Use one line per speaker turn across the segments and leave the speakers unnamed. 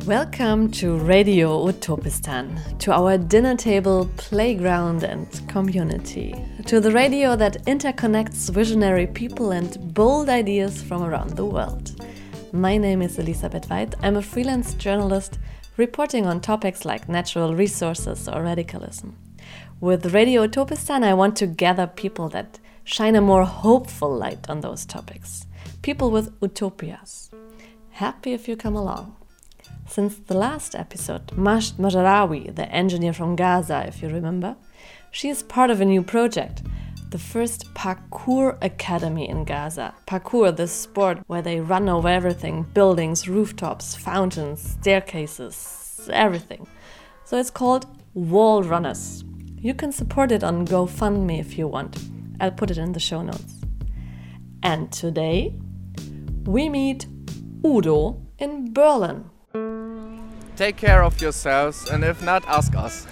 Welcome to Radio Utopistan, to our dinner table, playground and community, to the radio that interconnects visionary people and bold ideas from around the world. My name is Elisabeth Weid. I'm a freelance journalist reporting on topics like natural resources or radicalism. With Radio Utopistan, I want to gather people that shine a more hopeful light on those topics, people with utopias. Happy if you come along. Since the last episode, Majd Majarawi, the engineer from Gaza, if you remember, she is part of a new project, the first parkour academy in Gaza. Parkour, the sport where they run over everything, buildings, rooftops, fountains, staircases, everything. So it's called Wall Runners. You can support it on GoFundMe if you want. I'll put it in the show notes. And today, we meet Udo in Berlin.
Take care of yourselves, and if not, ask us.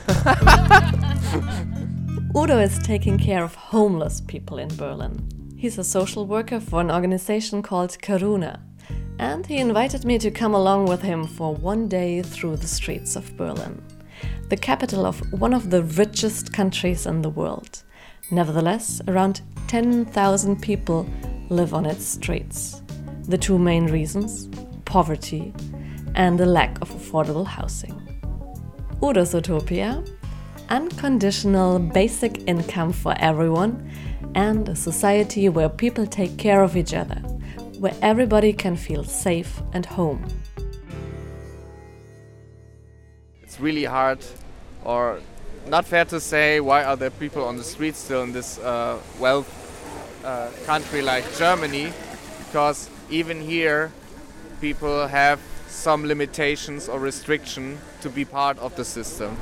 Udo is taking care of homeless people in Berlin. He's a social worker for an organization called Karuna, and he invited me to come along with him for one day through the streets of Berlin, the capital of one of the richest countries in the world. Nevertheless, around 10,000 people live on its streets. The two main reasons: poverty and a lack of affordable housing. Udo's utopia: unconditional basic income for everyone and a society where people take care of each other, where everybody can feel safe and home.
It's really hard, or not fair to say, why are there people on the streets still in this country like Germany? Because even here, people have some limitations or restriction to be part of the system.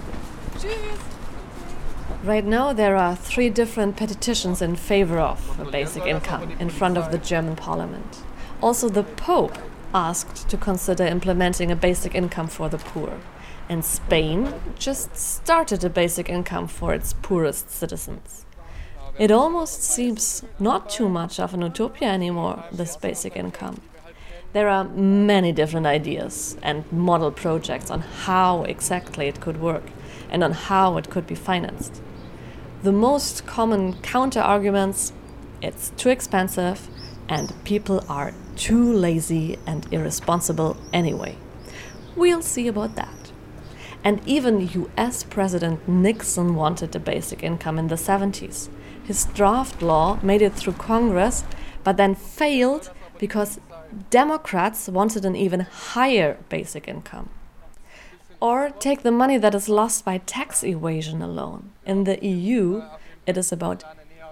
Right now there are 3 different petitions in favor of a basic income in front of the German parliament. Also the Pope asked to consider implementing a basic income for the poor. And Spain just started a basic income for its poorest citizens. It almost seems not too much of an utopia anymore, this basic income. There are many different ideas and model projects on how exactly it could work and on how it could be financed. The most common counter-arguments: it's too expensive and people are too lazy and irresponsible anyway. We'll see about that. And even US President Nixon wanted a basic income in the 70s. His draft law made it through Congress, but then failed because Democrats wanted an even higher basic income. Or take the money that is lost by tax evasion alone. In the EU, it is about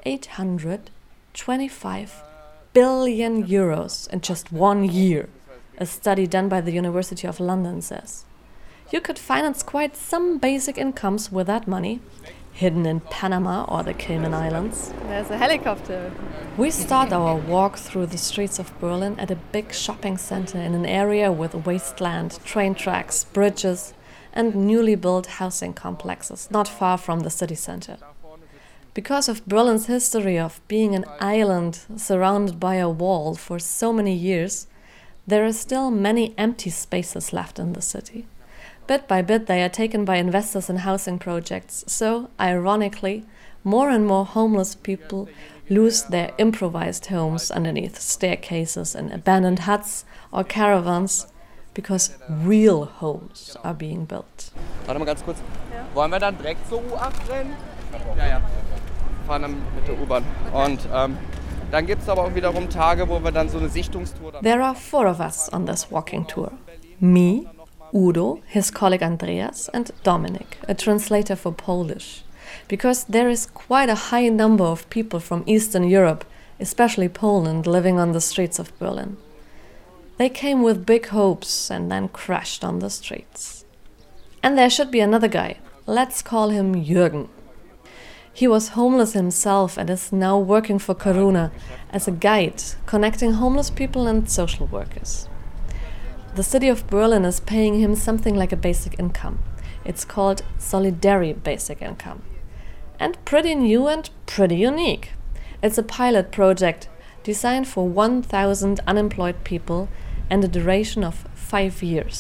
825 billion euros in just 1 year, a study done by the University of London says. You could finance quite some basic incomes with that money, hidden in Panama or the Cayman Islands.
There's a helicopter.
We start our walk through the streets of Berlin at a big shopping center in an area with wasteland, train tracks, bridges, and newly built housing complexes not far from the city center. Because of Berlin's history of being an island surrounded by a wall for so many years, there are still many empty spaces left in the city. Bit by bit, they are taken by investors in housing projects, so, ironically, more and more homeless people lose their improvised homes underneath staircases in abandoned huts or caravans, because real homes are being built.
Warte mal ganz kurz. Ja. Wollen wir dann direkt zur U8 rennen? Ja, ja. Wir fahren dann mit der U-Bahn. Und dann gibt es aber auch wiederum Tage, wo wir dann so eine Sichtungstour...
There are 4 of us on this walking tour. Me, Udo, his colleague Andreas, and Dominik, a translator for Polish. Because there is quite a high number of people from Eastern Europe, especially Poland, living on the streets of Berlin. They came with big hopes and then crashed on the streets. And there should be another guy. Let's call him Jürgen. He was homeless himself and is now working for Karuna as a guide, connecting homeless people and social workers. The city of Berlin is paying him something like a basic income. It's called Solidary Basic Income. And pretty new and pretty unique. It's a pilot project designed for 1,000 unemployed people and a duration of 5 years.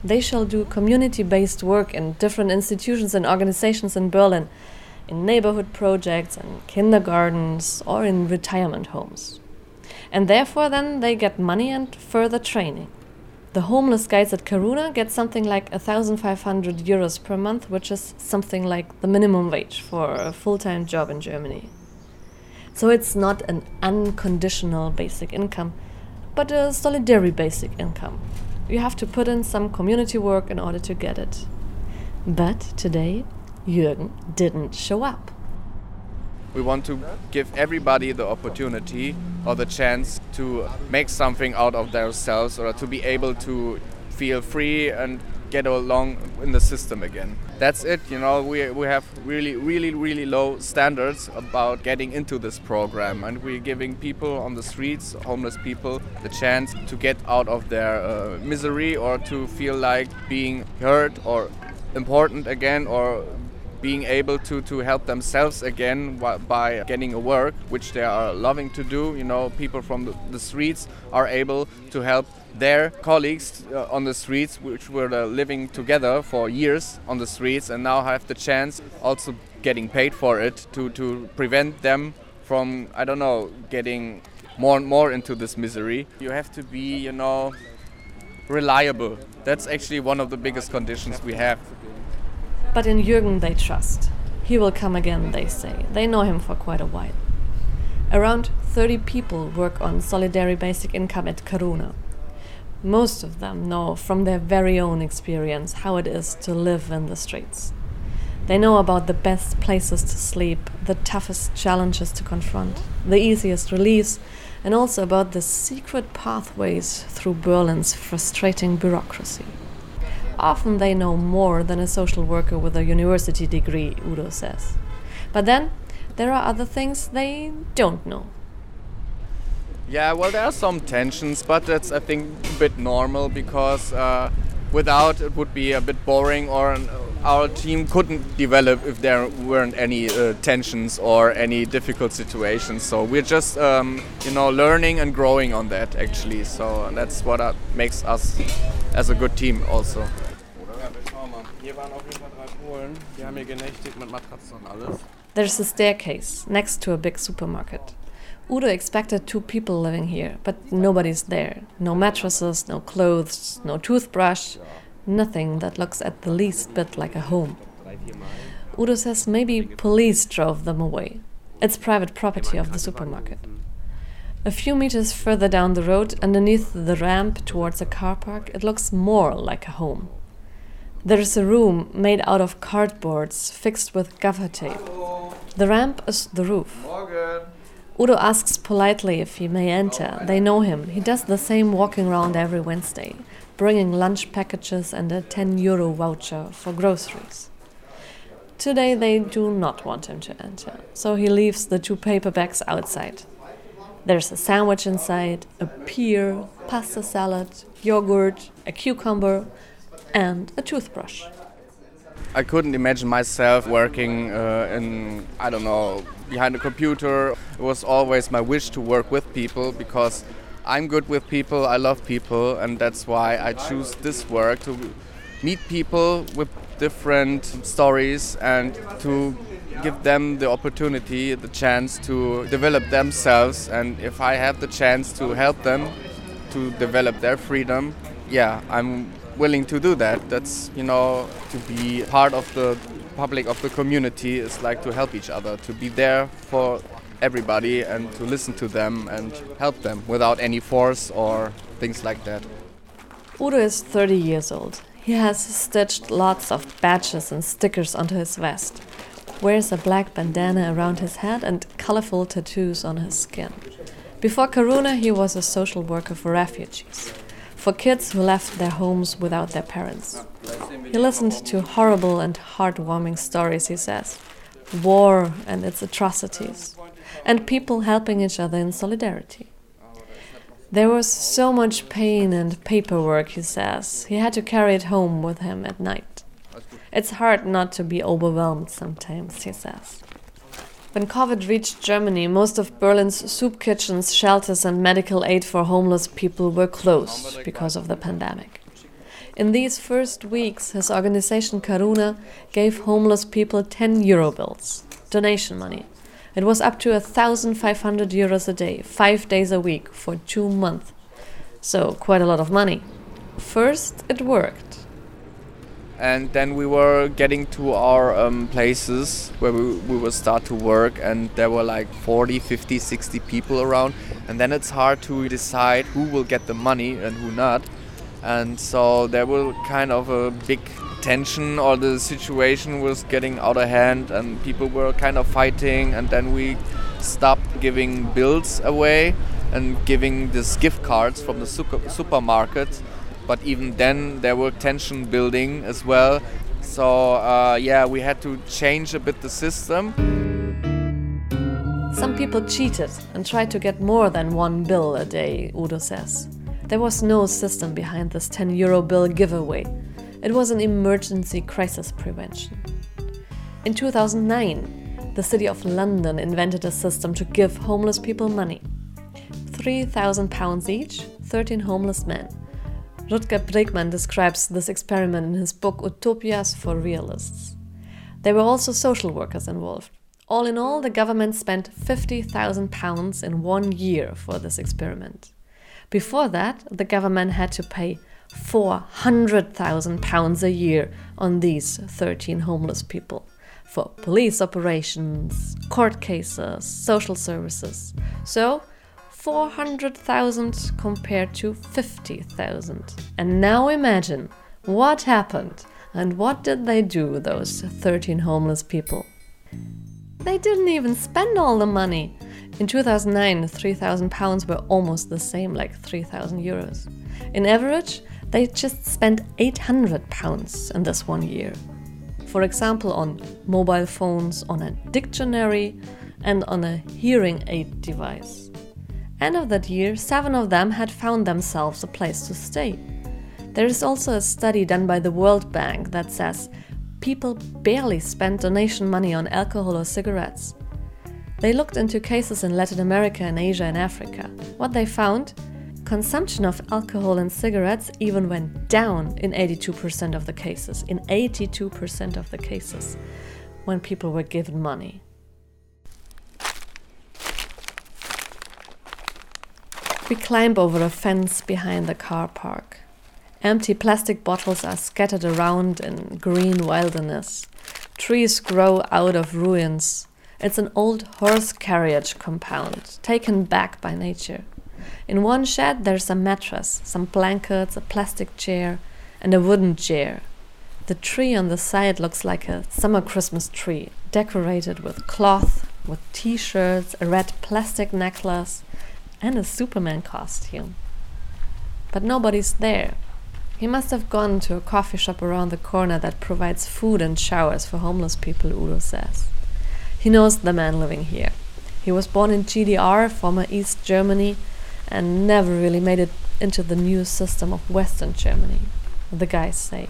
They shall do community-based work in different institutions and organizations in Berlin, in neighborhood projects, in kindergartens, or in retirement homes. And therefore then they get money and further training. The homeless guides at Karuna get something like 1,500 euros per month, which is something like the minimum wage for a full-time job in Germany. So it's not an unconditional basic income, but a solidarity basic income. You have to put in some community work in order to get it. But today, Jürgen didn't show up.
We want to give everybody the opportunity or the chance to make something out of themselves or to be able to feel free and get along in the system again. That's it, you know, we have really low standards about getting into this program, and we're giving people on the streets, homeless people, the chance to get out of their misery or to feel like being heard or important again, or being able to help themselves again by getting a work which they are loving to do. You know, people from the streets are able to help their colleagues on the streets, which were living together for years on the streets and now have the chance also getting paid for it to prevent them from, I don't know, getting more and more into this misery. You have to be, you know, reliable. That's actually one of the biggest conditions we have.
But in Jürgen they trust. He will come again, they say. They know him for quite a while. Around 30 people work on Solidarity Basic Income at Karuna. Most of them know from their very own experience how it is to live in the streets. They know about the best places to sleep, the toughest challenges to confront, the easiest reliefs, and also about the secret pathways through Berlin's frustrating bureaucracy. Often they know more than a social worker with a university degree, Udo says. But then there are other things they don't know.
Yeah, well, there are some tensions, but that's, I think, a bit normal because without it would be a bit boring, or our team couldn't develop if there weren't any tensions or any difficult situations. So we're just, learning and growing on that, actually. So that's what makes us as a good team also.
There's a staircase next to a big supermarket. Udo expected 2 people living here, but nobody's there. No mattresses, no clothes, no toothbrush, nothing that looks at the least bit like a home. Udo says maybe police drove them away. It's private property of the supermarket. A few meters further down the road, underneath the ramp towards a car park, it looks more like a home. There is a room made out of cardboards fixed with gaffer tape. The ramp is the roof. Udo asks politely if he may enter. They know him. He does the same walking around every Wednesday, bringing lunch packages and a 10 euro voucher for groceries. Today they do not want him to enter, so he leaves the 2 paper bags outside. There's a sandwich inside, a pear, pasta salad, yogurt, a cucumber, and a toothbrush.
I couldn't imagine myself working behind a computer. It was always my wish to work with people because I'm good with people, I love people, and that's why I choose this work, to meet people with different stories and to give them the opportunity, the chance to develop themselves. And if I have the chance to help them to develop their freedom, yeah, I'm willing to do that. That's, to be part of the public, of the community, is like to help each other, to be there for everybody and to listen to them and help them without any force or things like that.
Udo is 30 years old. He has stitched lots of badges and stickers onto his vest, wears a black bandana around his head and colorful tattoos on his skin. Before Karuna, he was a social worker for refugees, for kids who left their homes without their parents. He listened to horrible and heartwarming stories, he says, war and its atrocities, and people helping each other in solidarity. There was so much pain and paperwork, he says. He had to carry it home with him at night. It's hard not to be overwhelmed sometimes, he says. When COVID reached Germany, most of Berlin's soup kitchens, shelters and medical aid for homeless people were closed because of the pandemic. In these first weeks, his organization Caruna gave homeless people 10 euro bills, donation money. It was up to 1,500 euros a day, 5 days a week for 2 months. So quite a lot of money. First, it worked.
And then we were getting to our places where we would start to work, and there were like 40, 50, 60 people around. And then it's hard to decide who will get the money and who not. And so there was kind of a big tension, or the situation was getting out of hand and people were kind of fighting. And then we stopped giving bills away and giving these gift cards from the supermarket. But even then there were tension building as well. So we had to change a bit the system.
Some people cheated and tried to get more than 1 bill a day, Udo says. There was no system behind this 10 euro bill giveaway. It was an emergency crisis prevention. In 2009, the city of London invented a system to give homeless people money. £3,000 each, 13 homeless men. Rutger Bregman describes this experiment in his book Utopias for Realists. There were also social workers involved. All in all, the government spent £50,000 in 1 year for this experiment. Before that, the government had to pay £400,000 a year on these 13 homeless people for police operations, court cases, social services. So 400,000 compared to 50,000. And now imagine what happened and what did they do, those 13 homeless people? They didn't even spend all the money. In 2009, £3,000 were almost the same, like 3,000 euros. In average, they just spent £800 in this 1 year. For example, on mobile phones, on a dictionary, and on a hearing aid device. End of that year, 7 of them had found themselves a place to stay. There is also a study done by the World Bank that says people barely spend donation money on alcohol or cigarettes. They looked into cases in Latin America and Asia and Africa. What they found? Consumption of alcohol and cigarettes even went down in 82% of the cases. In 82% of the cases, when people were given money. We climb over a fence behind the car park. Empty plastic bottles are scattered around in green wilderness. Trees grow out of ruins. It's an old horse carriage compound, taken back by nature. In one shed there's a mattress, some blankets, a plastic chair, and a wooden chair. The tree on the side looks like a summer Christmas tree, decorated with cloth, with t-shirts, a red plastic necklace, and a Superman costume. But nobody's there. He must have gone to a coffee shop around the corner that provides food and showers for homeless people, Udo says. He knows the man living here. He was born in GDR, former East Germany, and never really made it into the new system of Western Germany, the guys say.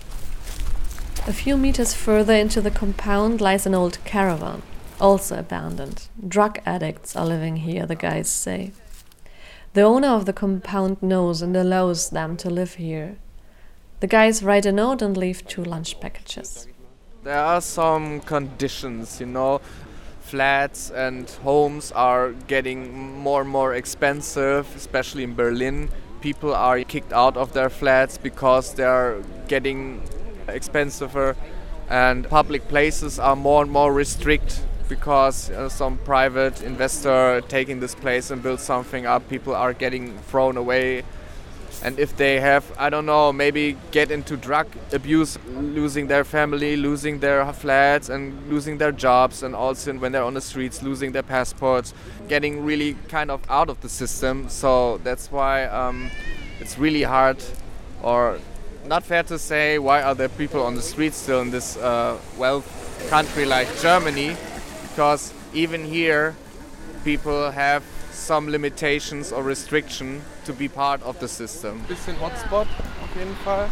A few meters further into the compound lies an old caravan, also abandoned. Drug addicts are living here, the guys say. The owner of the compound knows and allows them to live here. The guys write a note and leave 2 lunch packages.
There are some conditions, flats and homes are getting more and more expensive, especially in Berlin. People are kicked out of their flats because they're getting expensiver, and public places are more and more restricted because some private investor taking this place and build something up, people are getting thrown away. And if they have, maybe get into drug abuse, losing their family, losing their flats and losing their jobs, and also when they're on the streets, losing their passports, getting really kind of out of the system. So that's why it's really hard, or not fair to say, why are there people on the streets still in this country like Germany? Because even here, people have some limitations or restriction to be part of the system. Bisschen Hotspot auf jeden Fall.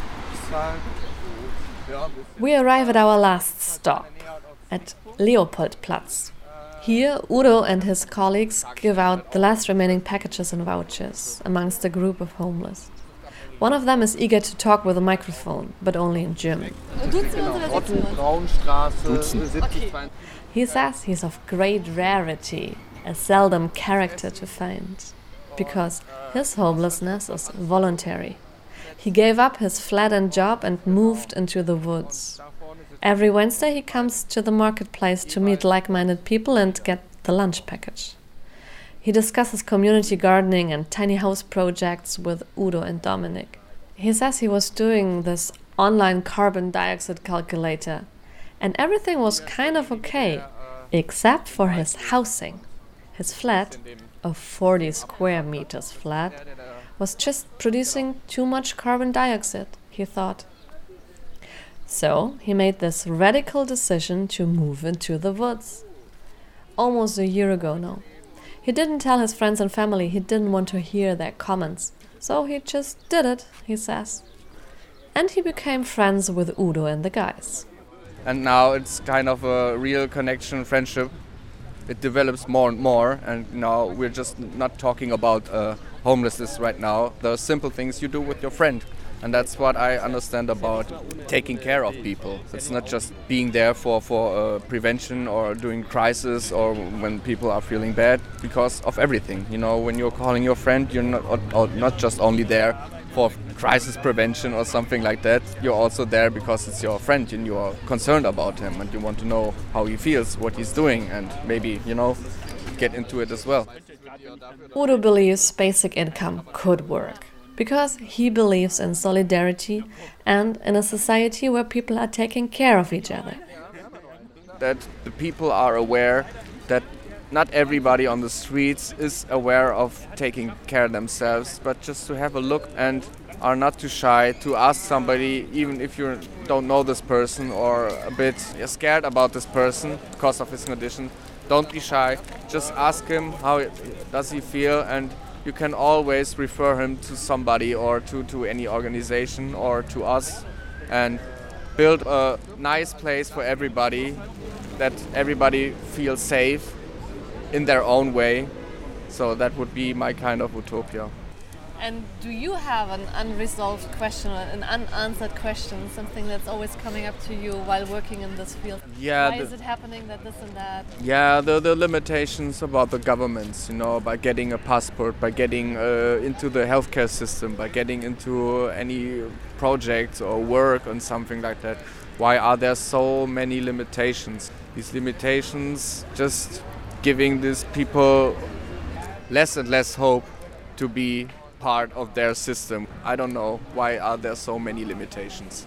We arrive at our last stop, at Leopoldplatz. Here, Udo and his colleagues give out the last remaining packages and vouchers amongst a group of homeless. One of them is eager to talk with a microphone, but only in German. He says he's of great rarity, a seldom character to find, because his homelessness is voluntary. He gave up his flat-end job and moved into the woods. Every Wednesday he comes to the marketplace to meet like-minded people and get the lunch package. He discusses community gardening and tiny house projects with Udo and Dominic. He says he was doing this online carbon dioxide calculator, and everything was kind of okay, except for his housing. His flat, a 40 square meters flat, was just producing too much carbon dioxide, he thought. So he made this radical decision to move into the woods. Almost a year ago now. He didn't tell his friends and family, he didn't want to hear their comments. So he just did it, he says. And he became friends with Udo and the guys.
And now it's kind of a real connection, friendship. It develops more and more, and now we're just not talking about homelessness right now. There are simple things you do with your friend. And that's what I understand about taking care of people. It's not just being there for prevention or doing crisis or when people are feeling bad, because of everything. You know, when you're calling your friend, you're not just only there for crisis prevention or something like that. You're also there because it's your friend and you're concerned about him and you want to know how he feels, what he's doing, and maybe, get into it as well.
Udo believes basic income could work, because he believes in solidarity and in a society where people are taking care of each other.
That the people are aware that not everybody on the streets is aware of taking care of themselves, but just to have a look and are not too shy to ask somebody, even if you don't know this person or a bit scared about this person because of his condition. Don't be shy, just ask him how does he feel, and you can always refer him to somebody or to any organization or to us, and build a nice place for everybody, that everybody feels safe in their own way. So that would be my kind of utopia.
And do you have an unresolved question or an unanswered question, something that's always coming up to you while working in this field?
Yeah.
Why is it happening that this and that?
Yeah, the limitations about the governments, by getting a passport, by getting into the healthcare system, by getting into any project or work on something like that. Why are there so many limitations? These limitations just giving these people less and less hope to be part of their system. I don't know why are there so many limitations.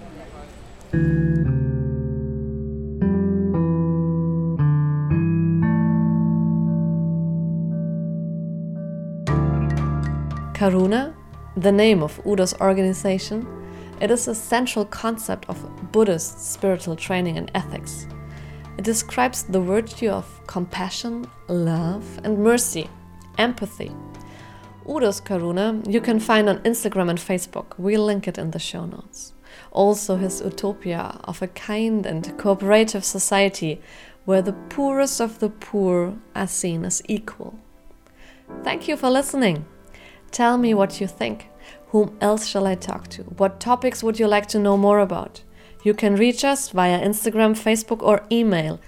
Karuna, the name of Udo's organization, it is a central concept of Buddhist spiritual training and ethics. It describes the virtue of compassion, love, and mercy, empathy. Udo's Karuna you can find on Instagram and Facebook. We'll link it in the show notes. Also his utopia of a kind and cooperative society where the poorest of the poor are seen as equal. Thank you for listening. Tell me what you think. Whom else shall I talk to? What topics would you like to know more about? You can reach us via Instagram, Facebook or email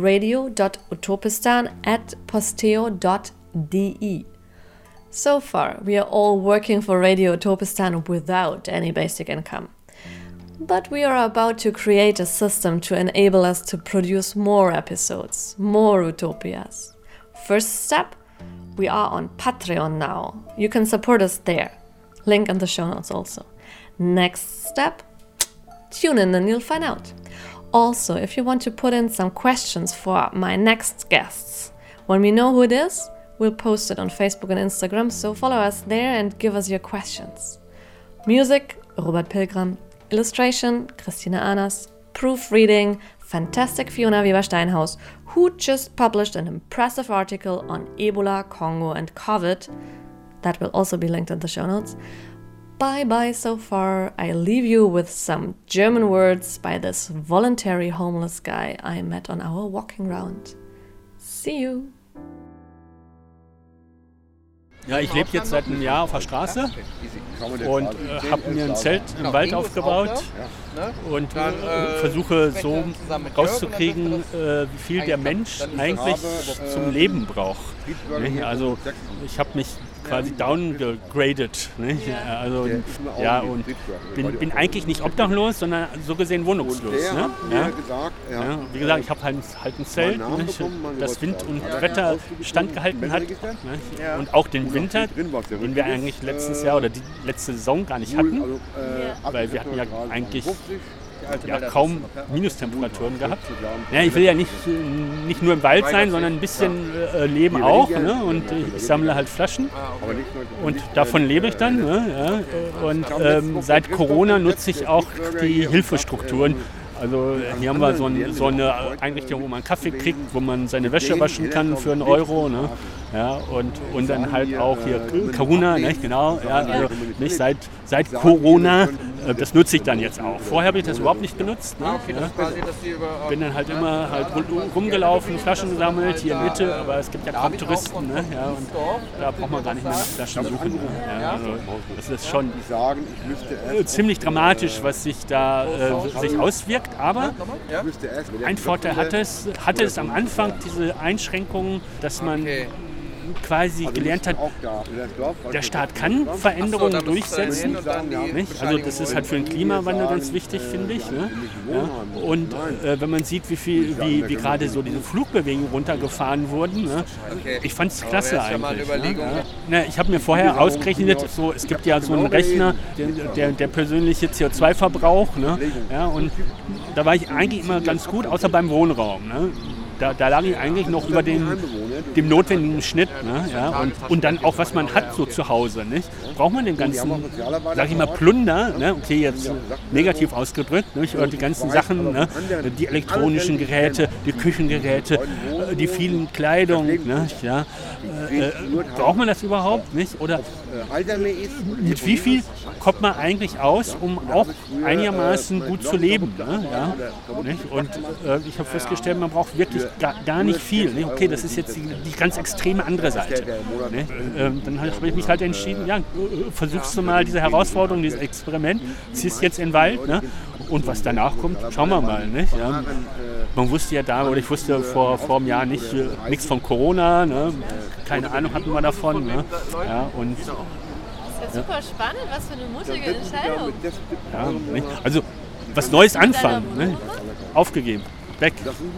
radio.utopistan@posteo.de. So far, we are all working for Radio Utopistan without any basic income. But we are about to create a system to enable us to produce more episodes, more utopias. First step, we are on Patreon now. You can support us there. Link in the show notes also. Next step, tune in and you'll find out. Also, if you want to put in some questions for my next guests, when we know who it is, we'll post it on Facebook and Instagram, so follow us there and give us your questions. Music, Robert Pilgram. Illustration, Christina Anas. Proofreading, fantastic Fiona Weber-Steinhaus, who just published an impressive article on Ebola, Congo and COVID. That will also be linked in the show notes. Bye-bye so far. I leave you with some German words by this voluntary homeless guy I met on our walking round. See you!
Ja, ich lebe jetzt seit einem Jahr auf der Straße und habe mir ein Zelt im Wald aufgebaut und versuche so rauszukriegen, wie viel der Mensch eigentlich zum Leben braucht. Also ich habe mich quasi downgegradet. Also, ja, und bin eigentlich nicht obdachlos, sondern so gesehen wohnungslos. Ne? Ja. Wie gesagt, ich habe halt ein Zelt, das Wind und Wetter standgehalten hat. Und auch den Winter, den wir eigentlich letztes Jahr oder die letzte Saison gar nicht hatten, weil wir hatten ja eigentlich kaum Minustemperaturen gehabt. Ja, ich will ja nicht nur im Wald sein, sondern ein bisschen leben auch. Ne? Und ich sammle halt Flaschen und davon lebe ich dann. Ne? Ja? Und seit Corona nutze ich auch die Hilfestrukturen. Also hier haben wir so eine Einrichtung, wo man Kaffee kriegt, wo man seine Wäsche waschen kann für einen Euro. Ne? Ja, und dann halt auch hier Karuna, nicht? Genau. Ja, also nicht seit Corona, das nutze ich dann jetzt auch. Vorher habe ich das überhaupt nicht genutzt. Ne? Ja. Bin dann halt immer halt rumgelaufen, Flaschen gesammelt, hier in Mitte, aber es gibt ja kaum Touristen. Ne? Ja, und da braucht man gar nicht mehr Flaschen suchen. Ne? Ja, also das ist schon ziemlich dramatisch, was sich da sich auswirkt. Aber ein Vorteil hatte es am Anfang, diese Einschränkungen, dass man quasi gelernt hat, der Staat kann Veränderungen durchsetzen. Nicht? Also das ist halt für den Klimawandel ganz wichtig, finde ich. Ne? Ja? Und wenn man sieht, wie gerade so diese Flugbewegungen runtergefahren wurden, ne? Ich fand es klasse eigentlich. Ne? Ich habe mir vorher ausgerechnet, es gibt ja so einen Rechner, der persönliche CO2-Verbrauch. Ne? Ja? Und da war ich eigentlich immer ganz gut, außer beim Wohnraum. Ne? Da lag ich eigentlich noch über dem notwendigen Schnitt. Ne? Ja? Und dann auch, was man hat so zu Hause. Nicht? Braucht man den ganzen, sag ich mal, Plunder, ne? Okay, jetzt negativ ausgedrückt, nicht? Oder die ganzen Sachen, ne? Die elektronischen Geräte, die Küchengeräte, die vielen Kleidung. Nicht? Ja? Braucht man das überhaupt nicht? Oder mit wie viel kommt man eigentlich aus, um auch einigermaßen gut zu leben? Ne? Ja? Nicht? Und ich habe festgestellt, man braucht wirklich gar nicht viel. Ne? Okay, das ist jetzt die ganz extreme andere Seite. Ne? Dann habe ich mich halt entschieden, ja, versuchst du mal diese Herausforderung, dieses Experiment, ziehst jetzt in den Wald, ne? Und was danach kommt, schauen wir mal. Nicht? Ja? Man wusste ja ich wusste vor einem Jahr nichts von Corona, ne? Keine Ahnung hatten wir davon. Ne? Ja, und
das ist ja super spannend, was für eine mutige Entscheidung.
Ja, nicht? Also was Neues anfangen, ne? Aufgegeben. Weg.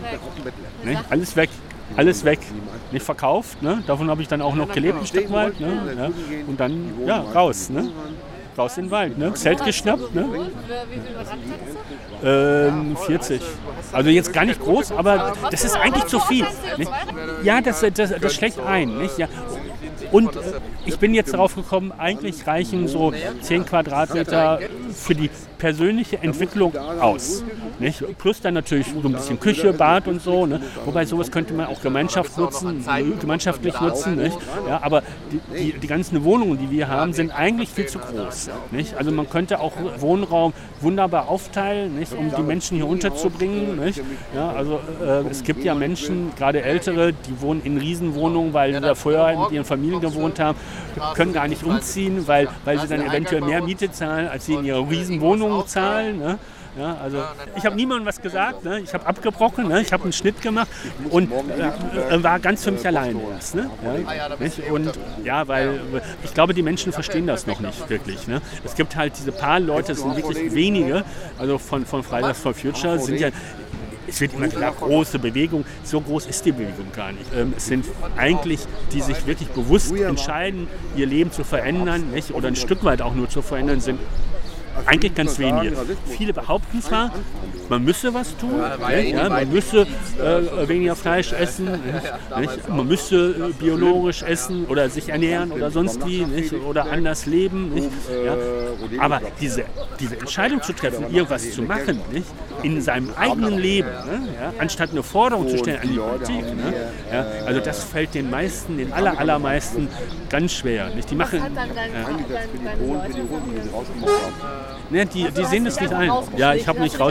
Ne? Alles weg. Nicht verkauft. Ne? Davon habe ich dann auch noch gelebt ein Stück weit. Ne? Ja. Und dann raus. Ne? Raus in den Wald. Ne? Zelt geschnappt. Ne?
Wie viel Quadratmeter hast du?
40. Also jetzt gar nicht groß, aber das ist eigentlich zu viel. Nicht? Ja, das schlägt ein. Nicht? Ja. Und ich bin jetzt darauf gekommen, eigentlich reichen so 10 Quadratmeter für die persönliche Entwicklung aus. Nicht? Plus dann natürlich so ein bisschen Küche, Bad und so. Ne? Wobei sowas könnte man auch gemeinschaftlich nutzen. Nicht? Ja, aber die ganzen Wohnungen, die wir haben, sind eigentlich viel zu groß. Nicht? Also man könnte auch Wohnraum wunderbar aufteilen, nicht? Um die Menschen hier unterzubringen. Nicht? Ja, also es gibt ja Menschen, gerade Ältere, die wohnen in Riesenwohnungen, weil sie da vorher mit ihren Familien gewohnt haben, können gar nicht umziehen, weil sie dann eventuell mehr Miete zahlen, als sie in ihrer Riesenwohnung zahlen. Ne? Ja, also ich habe niemandem was gesagt, ne? Ich habe abgebrochen, ne? Ich habe einen Schnitt gemacht und war ganz für mich allein. Ne? Ja, nicht? Und ja, weil ich glaube, die Menschen verstehen das noch nicht wirklich. Ne? Es gibt halt diese paar Leute, es sind wirklich wenige, also von Fridays for Future sind ja. Es wird immer klar, große Bewegung, so groß ist die Bewegung gar nicht. Es sind eigentlich, die sich wirklich bewusst entscheiden, ihr Leben zu verändern, nicht? Oder ein Stück weit auch nur zu verändern, sind eigentlich ganz wenige. Viele behaupten zwar, man müsse was tun, ja, man müsse weniger Fleisch essen, nicht? Man müsse biologisch essen oder sich ernähren oder sonst wie, nicht? Oder anders leben. Nicht? Ja. Aber diese Entscheidung zu treffen, irgendwas zu machen, nicht? In seinem eigenen Leben, ne? Ja, anstatt eine Forderung zu stellen an die Politik, ne? Ja, also das fällt den allermeisten ganz schwer. Nicht? Die machen, ne, die sehen das nicht ein. Ja, ich habe mich rausgeschlichen.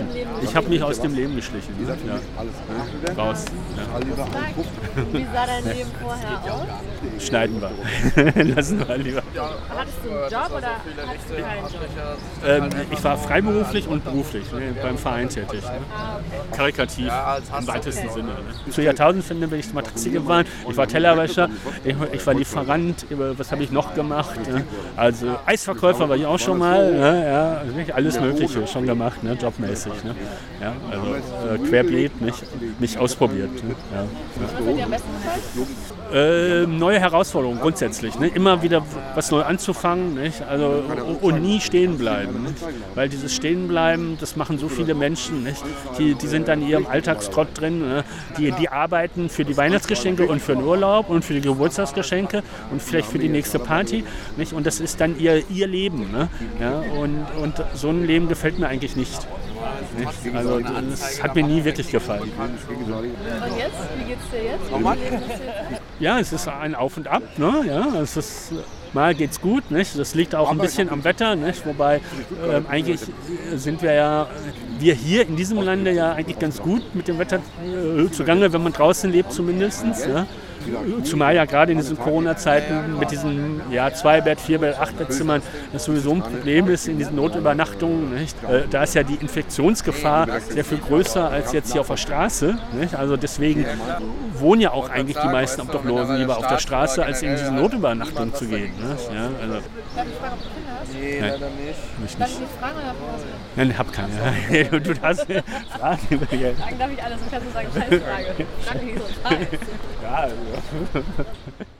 dem Leben
Ich habe mich aus dem Leben geschlichen. Ja. Raus. Ja.
Wie sah dein Leben vorher aus?
Schneiden wir. Lassen wir lieber.
Hattest du einen Job oder hattest du keinen Job?
Ich war freiberuflich und beruflich, beim Verein tätig. Karikativ im weitesten Sinne. Zur Jahrtausendwende bin ich mal Taxi gefahren. Ich war Tellerwäscher, ich war Lieferant. Was habe ich noch gemacht? Also Eisverkäufer war ich auch schon mal. Ja, alles Mögliche schon gemacht, jobmäßig. Ja, also querbeet, mich ausprobiert. Ja.
Was hat dir am besten gefallen?
Neue Herausforderungen grundsätzlich. Immer wieder was neu anzufangen, also, und nie stehen bleiben. Weil dieses Stehenbleiben, das machen so viele Menschen. Die sind dann in ihrem Alltagstrott drin. Die arbeiten für die Weihnachtsgeschenke und für den Urlaub und für die Geburtstagsgeschenke und vielleicht für die nächste Party. Und das ist dann ihr Leben. Ja, und so ein Leben gefällt mir eigentlich nicht. Also das hat mir nie wirklich gefallen.
Und jetzt? Wie geht's dir jetzt?
Ja, es ist ein Auf und Ab. Ja, es ist, mal geht's gut. Das liegt auch ein bisschen am Wetter. Wobei eigentlich sind wir hier in diesem Lande ja eigentlich ganz gut mit dem Wetter zugange, wenn man draußen lebt zumindest. Ja. Zumal ja gerade in diesen Corona-Zeiten mit diesen 2-Bett-, 4-Bett-, 8-Bett-Zimmern das sowieso ein Problem ist in diesen Notübernachtungen. Da ist ja die Infektionsgefahr sehr viel größer als jetzt hier auf der Straße. Also deswegen wohnen ja auch eigentlich die meisten Obdachlosen lieber auf der Straße, als in diese Notübernachtung zu gehen. Ja, also.
Darf ich fragen, ob du Kinder hast?
Nee, leider nicht.
Darf ich nicht fragen oder was?
Nein, ich habe keine. Du darfst Fragen über Geld.
Fragen darf ich alles. Du kannst nur sagen, Scheißfrage. Frage, wie so ein Scheiß.
Ja, also.